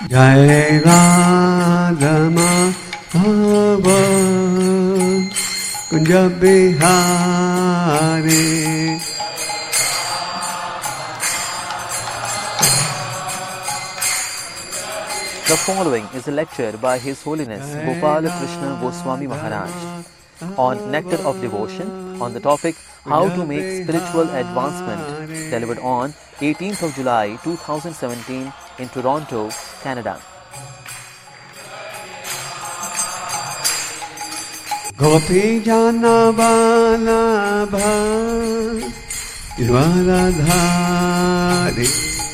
Jai Radha Madhava Kunja Bihari. The following is a lecture by His Holiness Gopala Krishna Goswami Maharaj on Nectar of Devotion on the topic How to Make Spiritual Advancement, delivered on 18th of July 2017 in Toronto, Canada. Gopi Jana Balabha Dvaradhari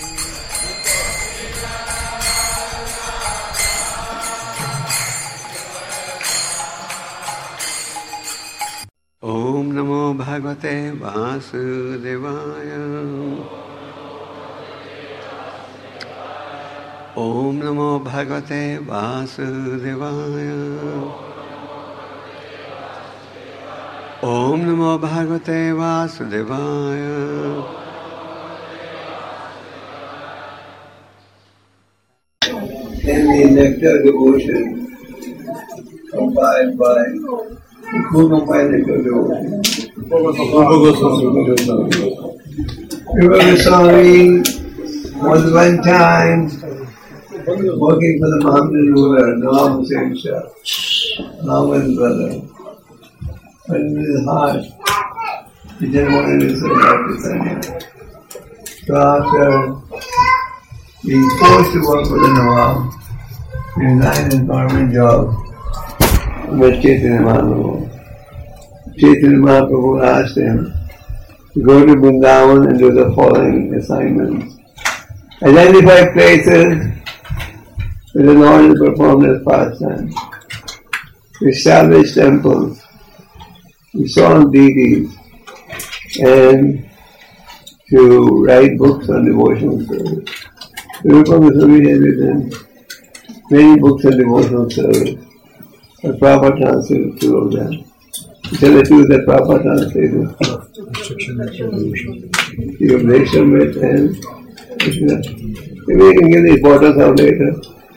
Om Namo Bhagavate Vasudevaya. Om Namo Bhagavate Vasudevaya. Om Namo Bhagavate Vasudevaya. In the nectar devotion compiled by who compiled nectar devotion? Rupa Goswami was one time working for the Mohammedan ruler, Nawab Hussain Shah, Nawab's brother. But in his heart, he didn't want to serve Pakistan. So after being forced to work for the Nawab, he resigned his permanent job and met Chaitanya Mahaprabhu. Chaitanya Mahaprabhu asked him to go to Vrindavan and do the following assignments. Identify places where the Lord has performed his pastime. Establish temples. Resolve deities, and to write books on devotional service. Rupa Goswami has written many books on devotional service, but Prabhupada translated two of them. Tell the two that Prabhupada translated. The Updeshamrit and maybe you can give these photos out later.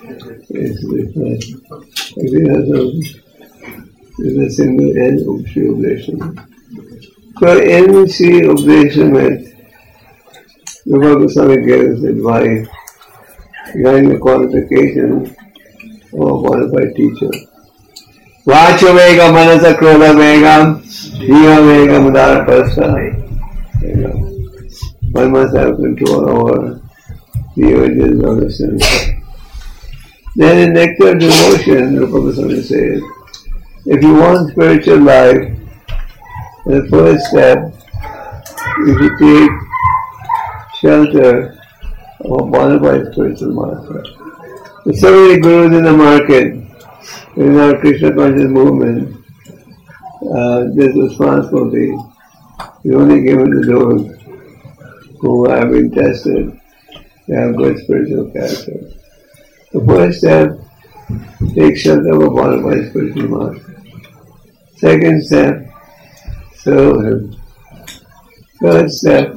Is a single end of Sri Updeshamrit. So in Sri Updeshamrit, Rupa Goswami gives advice regarding the qualifications of a qualified teacher. Vacha vega manasa krodha vegam jiva vega mudara pasta. One must have control over the urges of the senses. Then in Nectar Devotion, Rupa Goswami says, if you want spiritual life, the first step is to take shelter of a bona fide spiritual master. There's so many gurus in the market, in our Krishna conscious movement, this responsibility is only given to those who have been tested, they have good spiritual character. The first step, take shelter of a bona fide spiritual master. Second step, serve him. Third step,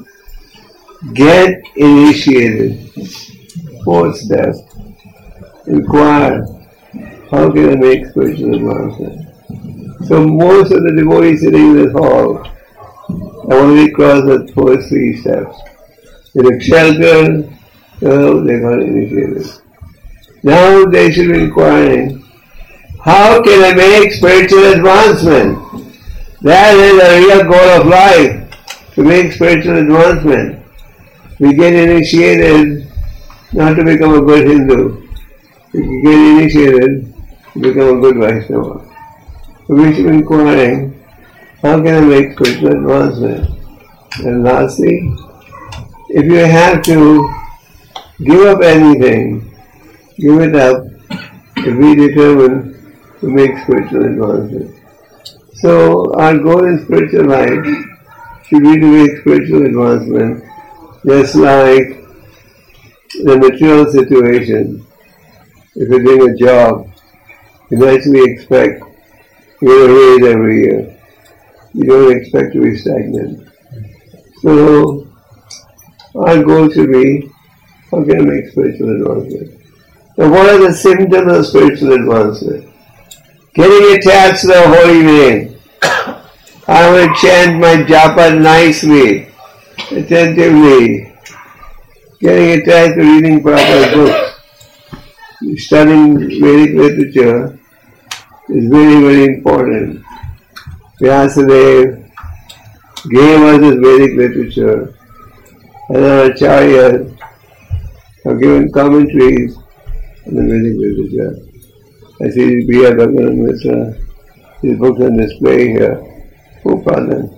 get initiated. Fourth step, inquire, how can I make spiritual advancement? So most of the devotees sitting in this hall have already crossed the first three steps. They took shelter, serve, they got initiated. Now they should be inquiring, how can I make spiritual advancement? That is the real goal of life, to make spiritual advancement. We get initiated not to become a good Hindu. We get initiated to become a good Vaishnava. So we should be inquiring, how can I make spiritual advancement? And lastly, if you have to give up anything, give it up if we determine to make spiritual advancement. So our goal in spiritual life should be to make spiritual advancement, just like the material situation. If you're doing a job, you naturally expect to get a raise every year. You don't expect to be stagnant. So our goal should be, how can I make spiritual advancement? So what are the symptoms of spiritual advancement? Getting attached to the holy name. I want to chant my japa nicely, attentively. Getting attached to reading proper books. Studying Vedic literature is very, very important. Vyasadeva gave us this Vedic literature, and our acharyas have given commentaries on the Vedic literature. I see B.R. Bhagavan Mitra, his books on display here. Who brought them?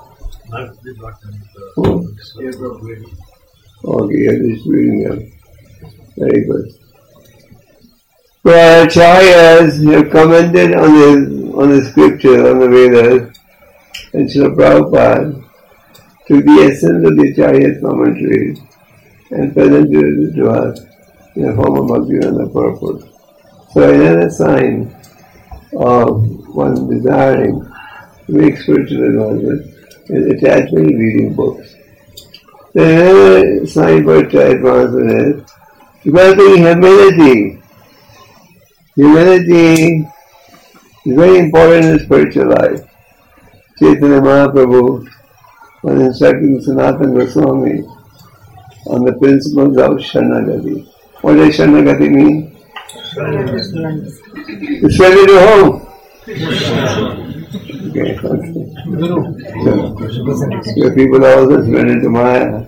Okay, you're just reading them. Very good. So our acharyas have commented on the scripture, on the Vedas, and Srila Prabhupada took the essence of the acharya's commentaries and presented it to us in the form of Bhaktivedanta purport. So another sign of one desiring to make spiritual advancement is attachment to reading books. The another sign for advancement is developing humility. Humility is very important in spiritual life. Chaitanya Mahaprabhu was instructing Sanatana Goswami on the principles of Sharanagati. What does Sharanagati mean? It's ready to home. Okay. So people also surrender to Maya.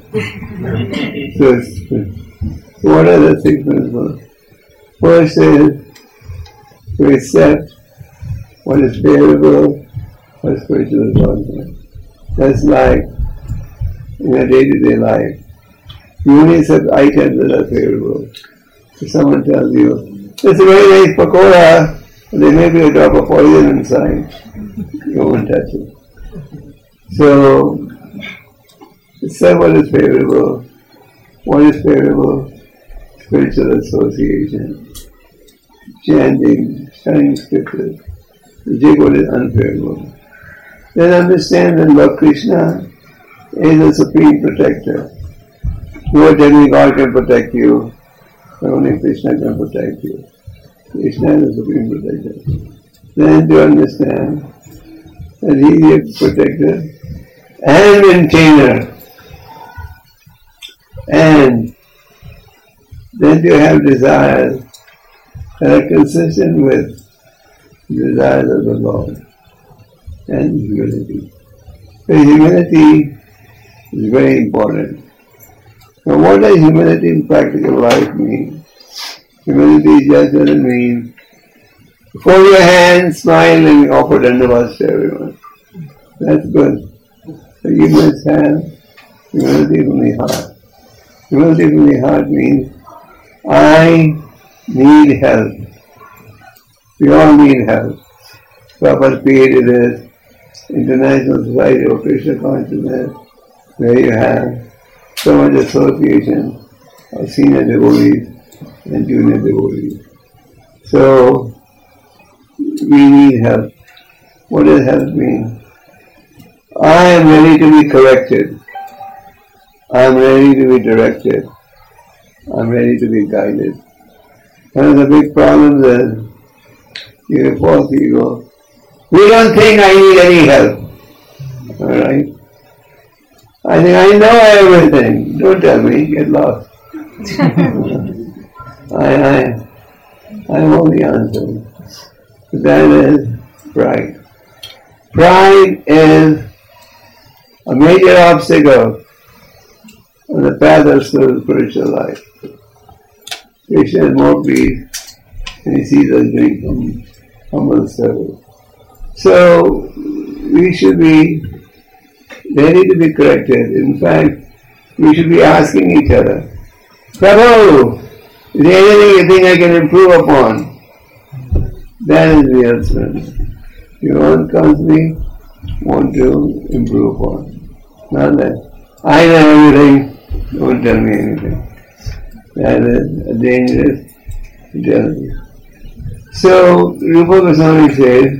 So what are the six principles? First is to accept what is favorable for spiritual advancement. That's like in a day-to-day life. You only accept items that are favorable. If someone tells you, it's a very nice pakora, and there may be a drop of poison inside, you won't touch it. So, accept what is favorable. What is favorable? Spiritual association, chanting, studying scriptures. Reject what is unfavorable. Then understand that Lord Krishna is the supreme protector. No demigod can protect you, but only Krishna can protect you. Krishna is the supreme protector. Then to understand that he is protector and maintainer. And then to have desires that are consistent with the desires of the Lord. And humility. So humility is very important. Now what does humility in practical life mean? Humility just doesn't mean fold your hands, smile and offer dandavats to everyone. That's good. But you must have humility from the heart. Humility from the heart means I need help. We all need help. Prabhupada created this International Society of Krishna Consciousness, where you have so much association of senior devotees and junior devotees. So, we need help. What does help mean? I am ready to be corrected. I am ready to be directed. I am ready to be guided. One of the big problems is you have false ego. We don't think I need any help. Alright? I think I know everything. Don't tell me, get lost. I know the answer. That is pride. Pride is a major obstacle on the path of spiritual life. Krishna is more pleased and he sees us doing humble service. So, we should be ready to be corrected. In fact, we should be asking each other, Prabhu, is there anything you think I can improve upon? That is real service. You constantly want to improve upon. Not that, I know everything, don't tell me anything. That is a dangerous jealousy. So, Rupa Goswami says,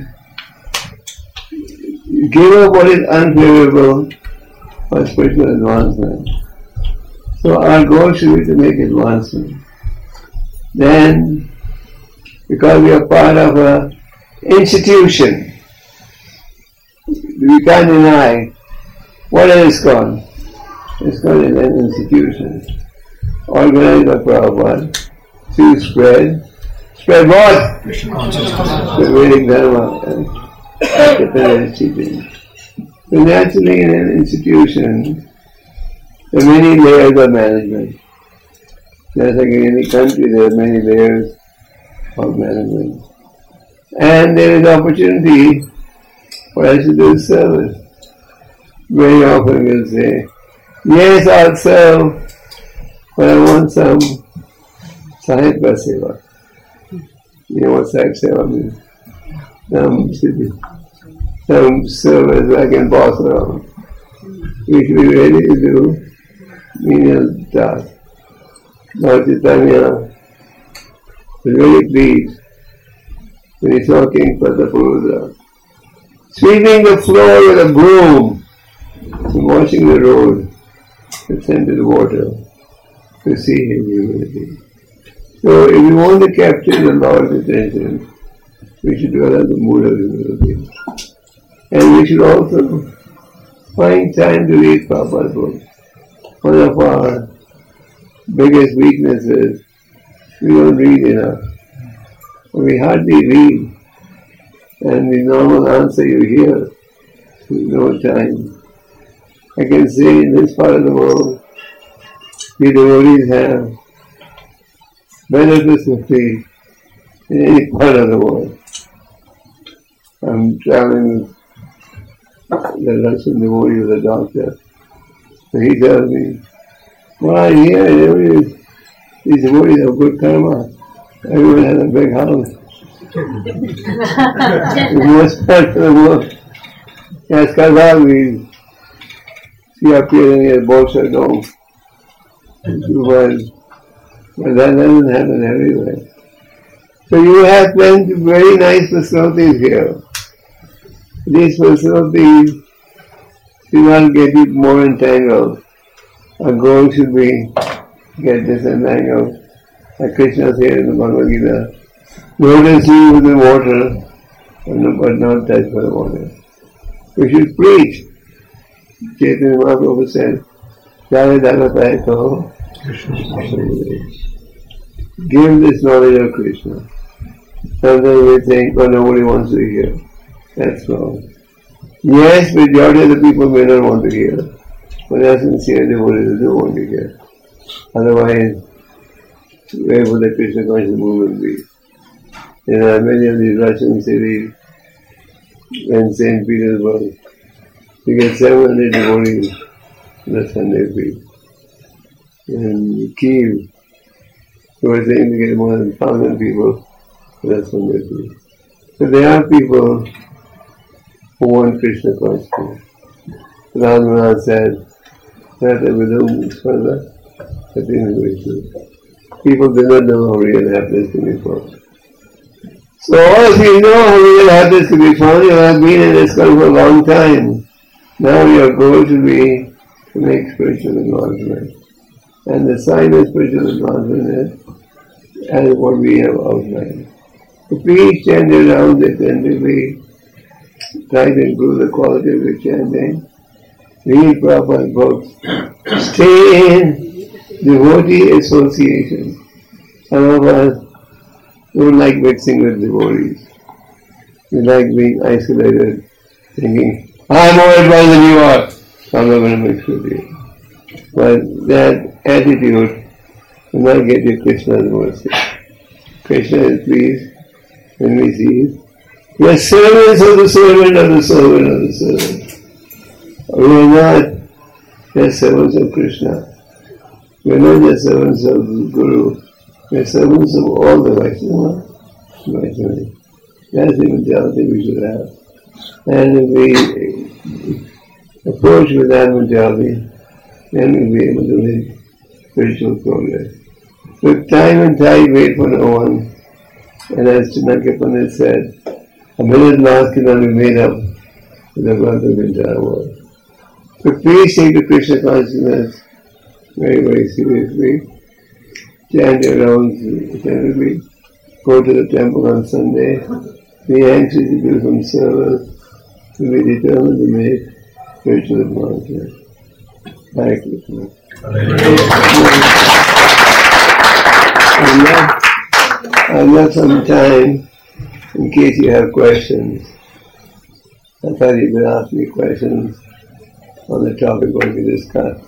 give up what is unfavorable for spiritual advancement. So our goal should be to make advancement. then because we are part of an institution, we can't deny what is ISKCON. ISKCON is an institution organized by Prabhupada to spread what? The Vedic Dharma and Chaitanya teaching. So naturally in an institution, there are many layers of management. Just like in any country, there are many layers of management. And there is opportunity for us to do service. Very often we'll say, yes, I'll serve, but I want some Sahayaka Seva. You know what Sahayaka Seva means? Some service I can boss around. We should be ready to do menial tasks. Lord Chaitanya was very pleased when he saw King Prataparudra sweeping the floor with a broom and washing the road with scented water to see his humility. So if we want to capture the Lord's attention, we should develop the mood of humility. And we should also find time to read Prabhupada's books. One of our biggest weaknesses, we don't read enough. We hardly read. And the normal answer you hear, no time. I can say in this part of the world, the devotees have benefits of faith in any part of the world. I'm traveling with the Russian devotee with a doctor. So he tells me, well, I hear these devotees have good karma. Everyone has a big house. In most parts of the world, as Kazakh, we see up here in the Bolshoi Dome. But that doesn't happen everywhere. So you have plenty very nice facilities here. These facilities should not get you more entangled. Our goal should be get disentangled. Like Krishna said in the Bhagavad Gita, notice you with the water, but not touched by the water. We should preach. Chaitanya Mahaprabhu said, Jaya give this knowledge of Krishna. Sometimes we think, well, nobody wants to hear. That's wrong. Yes, majority of the people may not want to hear, but there are sincere devotees who do want to hear. Otherwise, where would the Krishna conscious movement be? There are many of these Russian cities and St. Petersburg. You get 700 devotees in a Sunday feast. In Kiev, we were saying to get more than 1,000 people in a Sunday feast. So there are people who want Krishna consciousness. Radharani said that Vidum Spada people do not know how real happiness can be found. So if you know how real happiness can be found, you have been in this country for a long time. Now your goal should be to make spiritual advancement. And the sign of spiritual advancement is as what we have outlined. So please chant around attentively, try to improve the quality of your chanting, read Prabhupada's books, stay in devotee association. Some of us don't like mixing with devotees. We like being isolated, thinking, I'm more advanced than you are, so I'm not going to mix with you. But that attitude will not get you Krishna's mercy. Krishna is pleased when we see we are servants of the servant of the servant of the servant. We are not just servants of Krishna. We are not just servants of the Guru. We are servants of all the Vaishnavas. That's the mentality we should have. And if we approach with that mentality, then we'll be able to make spiritual progress. With time and tide, wait for no one. And as Chanakya Pandit said, a minute lost cannot be made up with the wealth of the entire world. So please take the Krishna consciousness very, very seriously. chant your rounds, we go to the temple on Sunday, be anxious to do some service, to be determined to make spiritual advancement. Hare Krishna. I've left some time in case you have questions. I thought you could ask me questions on the topic what we discussed.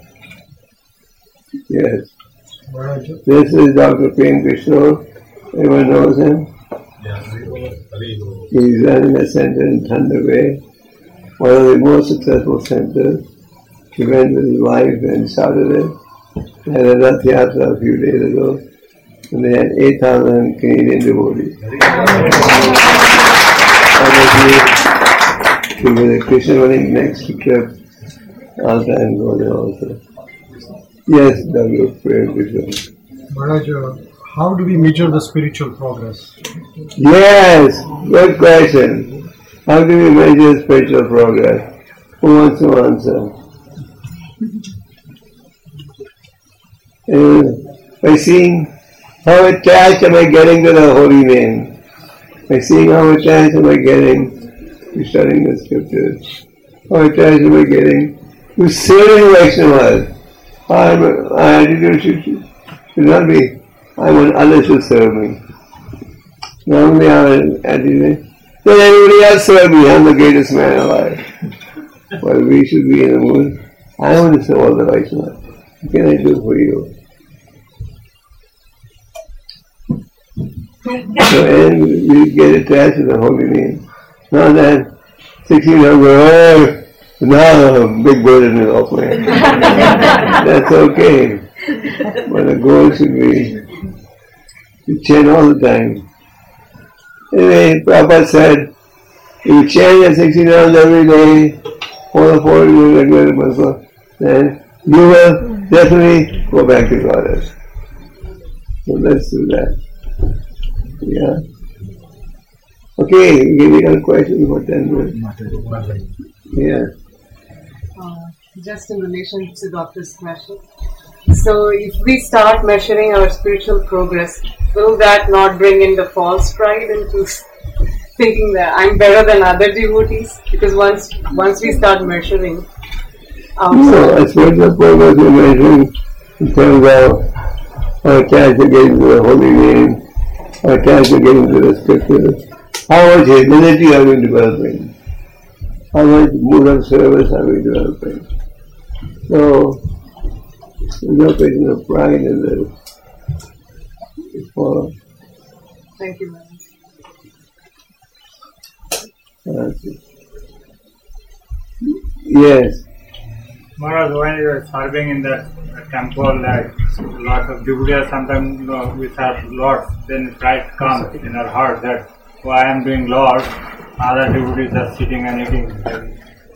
Yes. This is Dr. Prem Kishore. Everyone knows him? He's running a center in Thunder Bay, one of the most successful centers. He went with his wife and started it. They had a Rath Yatra a few days ago, and they had 8,000 Canadian devotees. To the Krishna running next trip, all time go there also. Yes, Dr. Prem Kishore. Maharaj, how do we measure the spiritual progress? Yes, good question. How do we measure spiritual progress? Who wants to answer? By seeing how attached am I getting to the holy name. By seeing how attached am I getting to studying the scriptures. How attached am I getting to serving Vaishnavas. My attitude should not be, I want others to serve me. Normally our attitude, let everybody else serve me, I'm the greatest man alive. Well, we should be in the mood, I want to serve all the Vaishnavas. What can I do for you? So, and we get attached to the holy name. Not that 1600, now big burden is off my head. That's okay. But the goal should be to chant all the time. Anyway, Prabhupada said, if you chant at 16 hours every day, for the 4 years regular, then you will definitely go back to Goddess. So let's do that. Yeah. Okay, we got a question for 10 minutes. Yeah. Just in relation to Doctor's question. So if we start measuring our spiritual progress, will that not bring in the false pride into thinking that I'm better than other devotees? Because once we start measuring no, spiritual progress we're measuring in terms of how attached we're getting to the holy name, how attached we're getting to the scriptures, how much humility are we developing, how much mood of service are we developing. So, there's no question of pride in this. Thank you, ma'am. Yes. Maharaj, when you are serving in the temple, like lots of devotees, sometimes we serve Lord, then pride comes in our heart that I am doing Lord, other devotees are sitting and eating.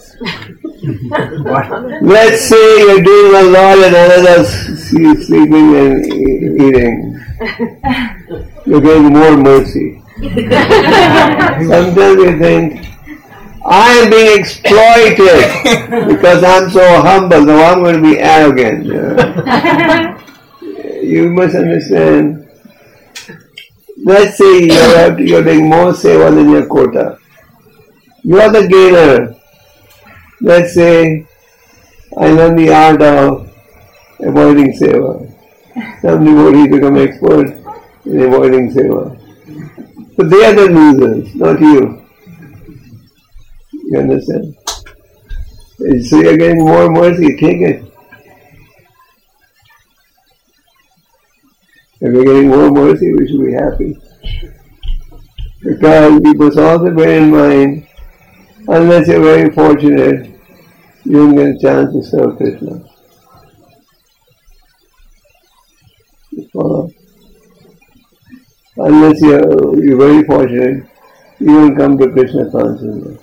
Let's say you're doing a lot and others sleeping and eating. You're getting more mercy. Sometimes you think, I am being exploited because I'm so humble, so I'm going to be arrogant. You must understand. Let's say you're doing more seva than your quota. You are the gainer. Let's say I learn the art of avoiding seva. Some devotees become expert in avoiding seva. But they are the losers, not you. You understand? So you're getting more mercy, take it. If we're getting more mercy, we should be happy. Because we must also bear in mind, unless you're very fortunate, you don't get a chance to serve Krishna. Unless you're very fortunate, you don't come to Krishna consciousness.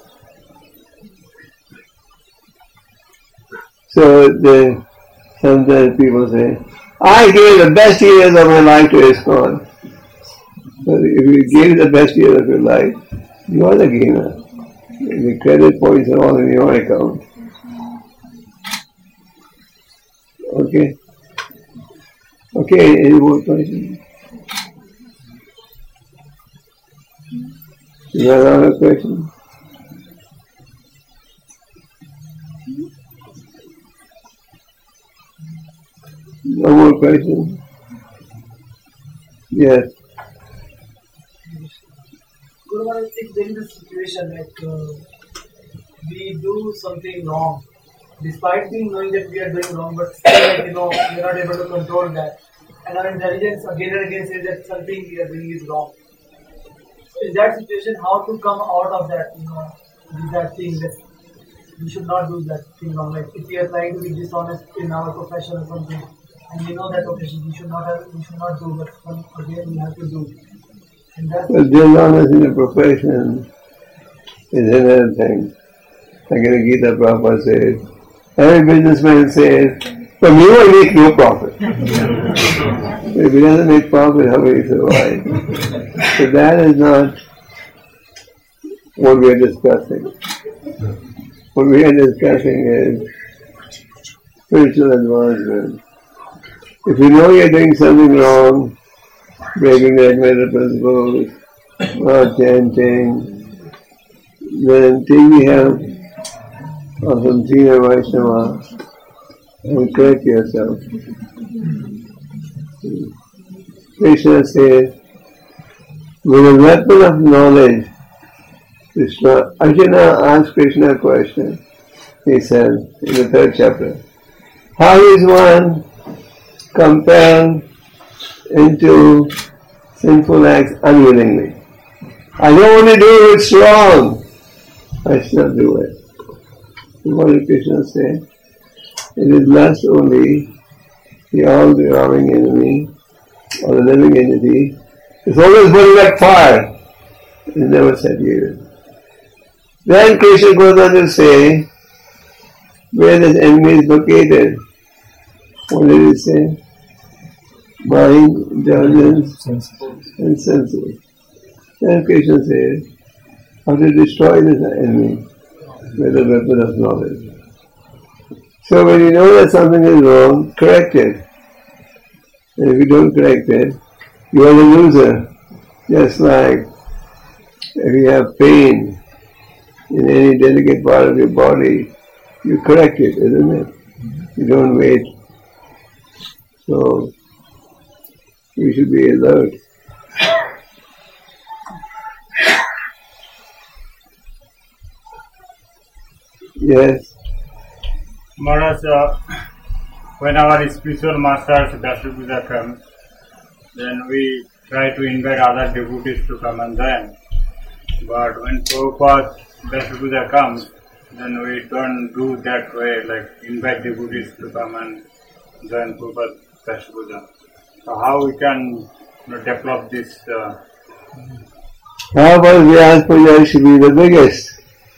So sometimes people say, I gave the best years of my life to ISKCON. So if you gave the best years of your life, you are the gainer. The credit points are all in your account. Okay? Okay, any more questions? Is there another question? No more questions? Yes. Guru Maharaj, if there is a situation we do something wrong, despite being knowing that we are doing wrong, but still we are not able to control that, and our intelligence again and again says that something we are doing is wrong. So in that situation, how to come out of that, with that thing that we should not do that thing wrong. Like if we are trying to be dishonest in our profession or something, and we know that profession we should not do, but again we have to do. Well, dishonest in a profession is another thing. Like in the Gita Prabhupada says, every businessman says, from you I make no profit. If he doesn't make profit, how will he survive? So that is not what we are discussing. What we are discussing is spiritual advancement. If you know you're doing something wrong, breaking the Advaita principles, or chanting, then take the help of some senior Vaishnava and correct yourself. Krishna says, with a weapon of knowledge, Arjuna asked Krishna a question. He said in the 3rd chapter, how is one compelled into sinful acts unwillingly? I don't want to do it, it's wrong. I shall do it. What did Krishna say? It is lust only, the all-devouring enemy, or the living entity, is always burning like fire. It never set you. Then Krishna goes on to say, where this enemy is located. What did he say? Mind, intelligence, and senses. Then Krishna says, how to destroy this enemy with a weapon of knowledge. So when you know that something is wrong, correct it. And if you don't correct it, you are the loser. Just like if you have pain in any delicate part of your body, you correct it, isn't it? You don't wait. So you should be alert. Yes. Maharaj, when our spiritual masters, Dashapuja comes, then we try to invite other devotees to come and join. But when Prabhupada Dashapuja comes, then we don't do that way, like invite devotees to come and join Prabhupada Dashapuja. So how we can develop this? How about Vyas Puja should be the biggest?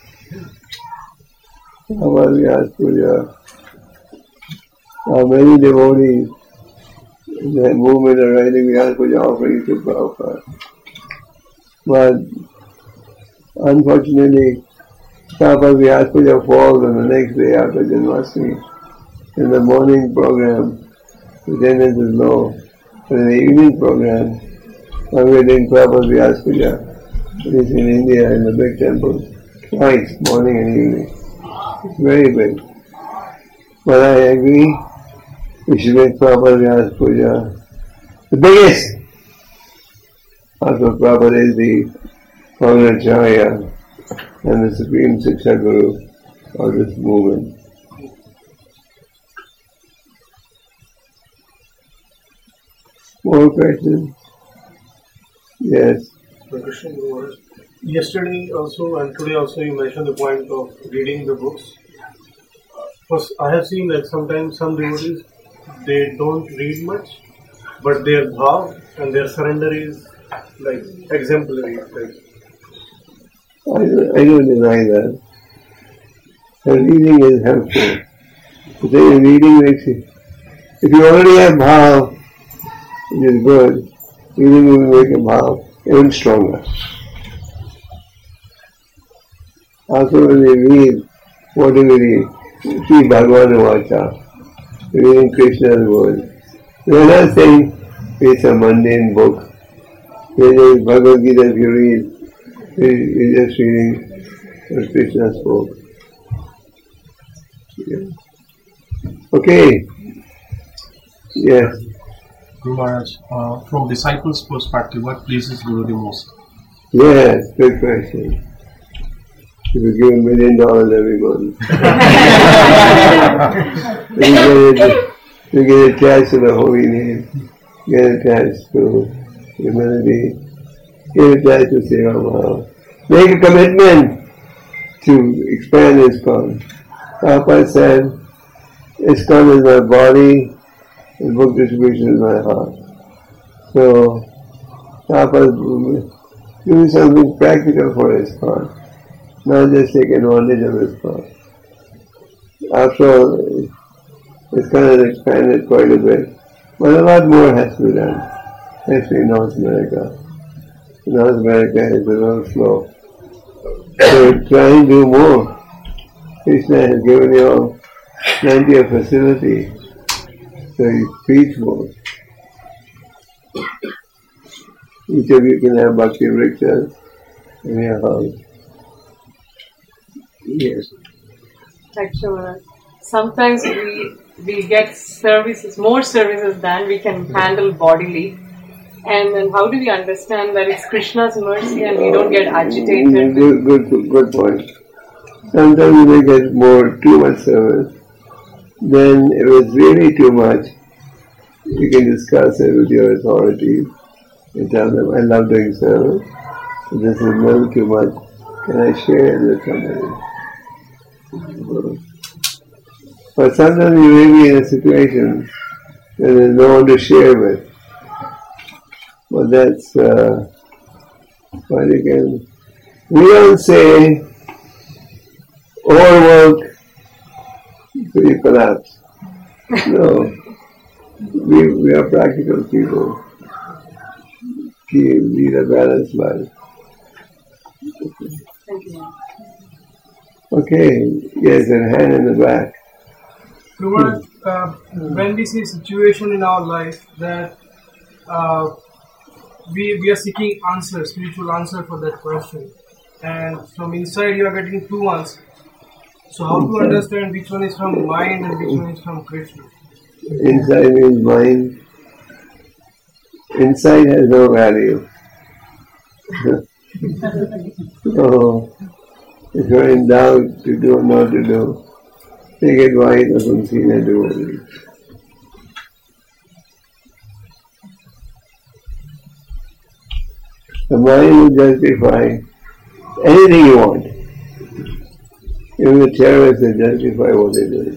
How about Vyas Puja? How many devotees in that movement are writing Vyas Puja offerings to Prabhupada? But unfortunately, Prabhupada Vyas Puja falls on the next day after Janmashtami. In the morning program, attendance is low. But in the evening program, when we are doing Prabhupada Vyas Puja, it is in India in the big temples, twice, morning and evening. It's very big. But I agree, we should make Prabhupada Vyas Puja the biggest. Also, Prabhupada is the Pavanacharya and the Supreme Siksha Guru of this movement. More questions? Yes. Krishna Guru Maharaj. Yesterday also and today also you mentioned the point of reading the books. First, I have seen that sometimes some devotees, they don't read much, but their bhav and their surrender is like exemplary. I don't deny that. The reading is helpful. The reading makes it. If you already have bhav, which is good, reading will make a bhav even stronger. Also when we read, what do we read? Sri Bhagavana Vacha, reading Krishna's words. We're not saying it's a mundane book. It's Bhagavad Gita, if you read, you're just reading what Krishna spoke. Yeah. Okay. Yes. Guru Maharaj, from disciples' perspective, what pleases Guru the most? Yes, good question. If you give $1 million every month, you get attached to the holy name, get attached to humility, get attached to Seva Bhava. Make a commitment to expand ISKCON. Prabhupada said, ISKCON is my body, and book distribution is my heart. So, Prabhupada do something practical for ISKCON, not just take advantage of ISKCON. After all, ISKCON has expanded quite a bit, but a lot more has to be done, especially in North America. North America is a little slow. So try and do more. Krishna has given you all plenty of facility, so you preach more. Each of you can have bhakti rickshaws in your house. Yes. Actually, sometimes we get services, more services than we can handle bodily. And then how do we understand that it's Krishna's mercy and we don't get agitated? Good point. Sometimes you may get too much service. Then if it's really too much, you can discuss it with your authorities and tell them, I love doing service. If this is a little too much, can I share it with somebody? But sometimes you may be in a situation where there's no one to share with. But that's what you can. We don't say overwork so you collapse. No. We are practical people. Lead a balanced life. Thank you. Okay, yes, and hand in the back. Guru, when we see a situation in our life that we are seeking answers, spiritual answer for that question, and from inside you are getting two answers. So how to understand which one is from mind and which one is from Krishna? Inside means mind. Inside has no value. So, if you're in doubt to do or not to do, take advice of some senior devotee. The mind will justify anything you want. Even the terrorists will justify what they do.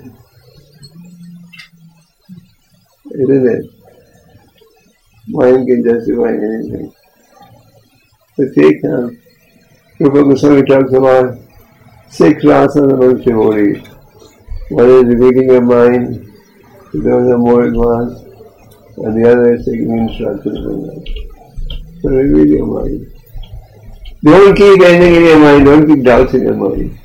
Isn't it? Mind can justify anything. So take time. Rupa Goswami talks about 6 rasanas amongst devotees. One is repeating your mind, those are more advanced, and the other is taking instructions from them. So repeat your mind. Don't keep anything in your mind, don't keep doubts in your mind.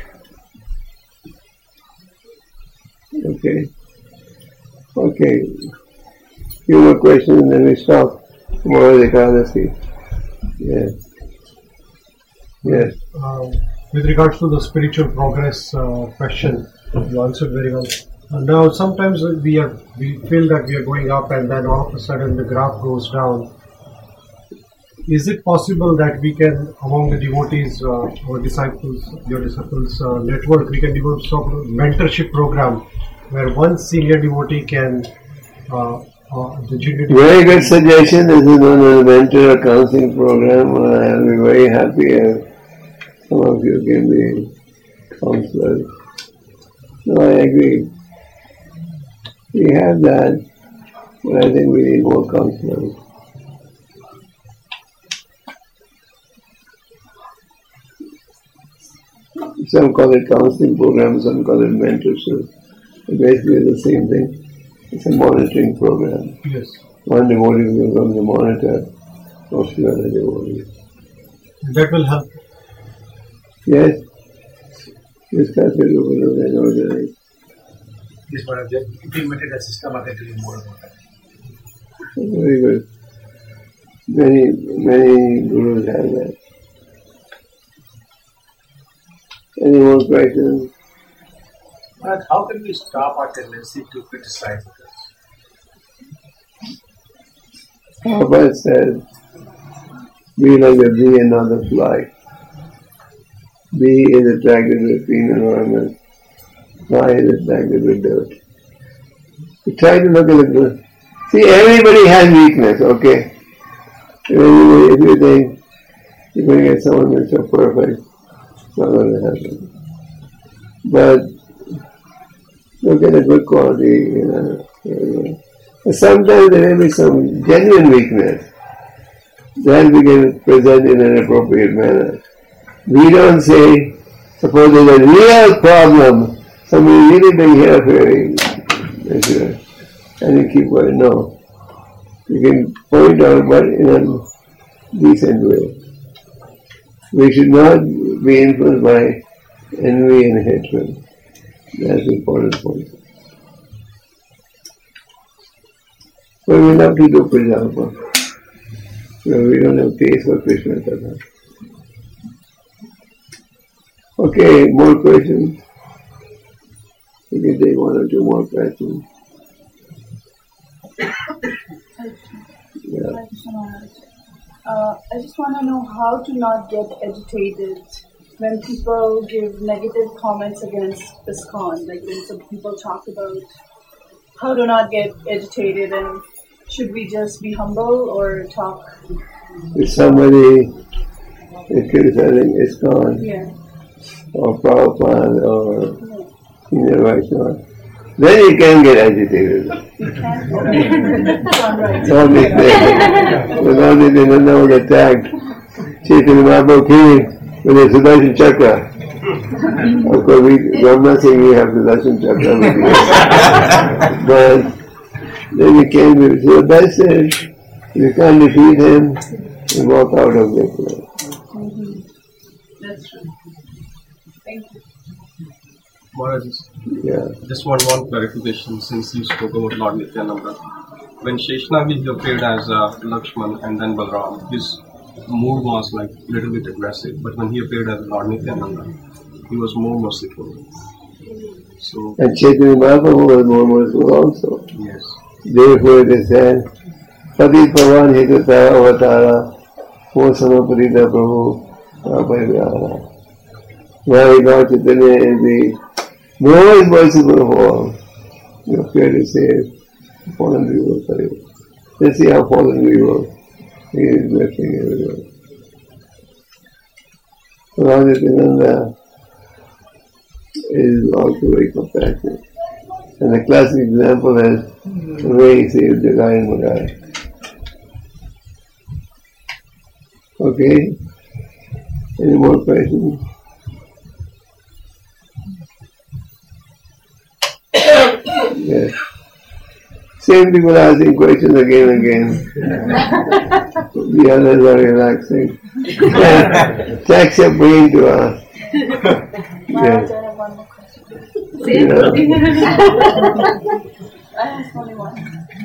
Okay? Okay. Few more questions and then we stop. Tomorrow is Ekadasi. Yes. Yes. With regards to the spiritual progress question, you answered very well. Now, sometimes we feel that we are going up, and then all of a sudden the graph goes down. Is it possible that we can, among the devotees, our disciples, your disciples network, we can develop some mentorship program where one senior devotee can Very good suggestion. This is one of the mentor or counseling program. I'll be very happy if some of you can be counselors. No, I agree. We have that, but I think we need more counselors. Some call it counseling program, some call it mentorship. But basically the same thing. It's a monitoring program. Yes. One devotee becomes the monitor of the other devotees. That will help. Yes. Discuss it over and over. Yes, but implemented a system, I can tell you more about that. Very good. Many gurus have that. Any more questions? But how can we stop our tendency to criticize others? Prabhupada said, be like a bee and not a fly. Bee is attracted with clean environment. Fly is attracted with dirt. You try to look at the good. See, everybody has weakness, okay? If you think you're going to get someone who's so perfect, it's not going to happen. But look at the good quality, Sometimes there may be some genuine weakness that we can present in an appropriate manner. We don't say, suppose there's a real problem, somebody really big hair-fearing, and you keep quiet. No. You can point out, but in a decent way. We should not be influenced by envy and hatred. That's the important point. But we love to do Prajapati. We don't have taste for Krishna Katha. Okay, more questions? We can take one or two more questions. Yeah. I just want to know how to not get agitated when people give negative comments against ISKCON. Like when some people talk about how to not get agitated, and should we just be humble or talk? If somebody is criticizing ISKCON or Prabhupada or Senior Vaishnava, then you can get agitated. You can? All these things. When all these things was attacked, Chaitanya Mahaprabhu came with a Sudarshan Chakra. Of course, I'm not saying we have Sudarshan Chakra with you. But then he came with, so the best is, if you can't defeat him, you walk out of the place. That's true. Thank you. Maharaj, just want one clarification since you spoke about Lord Nityananda. When Sheshanagi appeared as Lakshman and then Balram, his mood was like a little bit aggressive, but when he appeared as Lord Nityananda, he was more merciful. So, and Chaitanya Mahaprabhu was more merciful also. Yes. Therefore it is said, Pati Pavan Hekata Avatara, O Samaparita Prabhu, Prabhu. Now Lord Chaitanya is the most merciful of all. You are fair to say, fallen people for you. Let's see how fallen we were. He is blessing everyone. Lord Nityananda is also very compassionate. And the classic example is the way he saved Jagai and Magai. Okay? Any more questions? Yes. Same people asking questions again and again. The others are relaxing. Tax your brain to ask. Maharaj, I have one more question. Same. I have only one.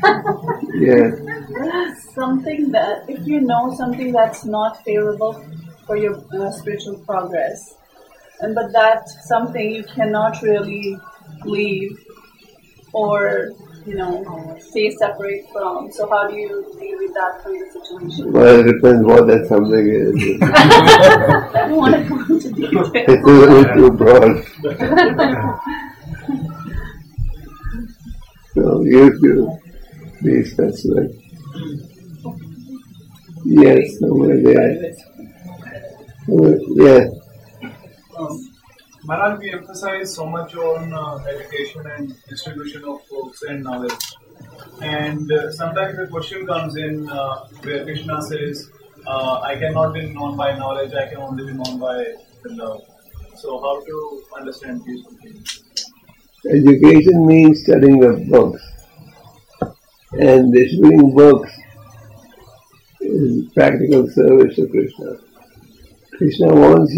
Yes. Something that, if you know something that's not favorable for your spiritual progress, but that's something you cannot really leave or, stay separate from. So how do you deal with that kind of situation? Well, it depends what that something is. I don't want to go into detail. It's a little too broad. So you have to be specific. Yes, somewhere there. Yes. Maharaj, we emphasize so much on education and distribution of books and knowledge. And sometimes the question comes in where Krishna says, I cannot be known by knowledge, I can only be known by the love. So how to understand these two things? Education means studying the books. And distributing books is practical service to Krishna. Krishna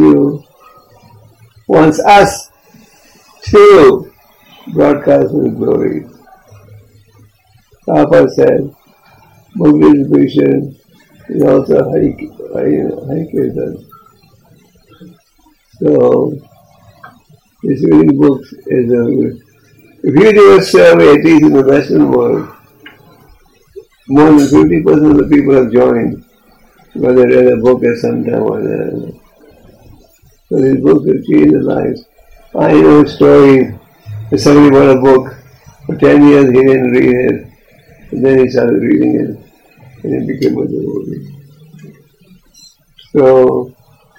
wants us to broadcast His glory. Papa said, book distribution is also high kirtan. So, distributing books is a good. If you do a survey, at least in the Western world, more than 50% of the people have joined, whether they read a book at some time or another. So these books have changed their lives. I know stories. If somebody bought a book, for 10 years he didn't read it, and then he started reading it, and it became a devotee. So,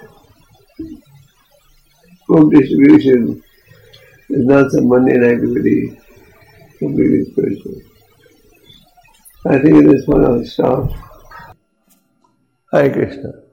book distribution is not some mundane activity, completely spiritual. I think at this point I'll stop. Hare Krishna.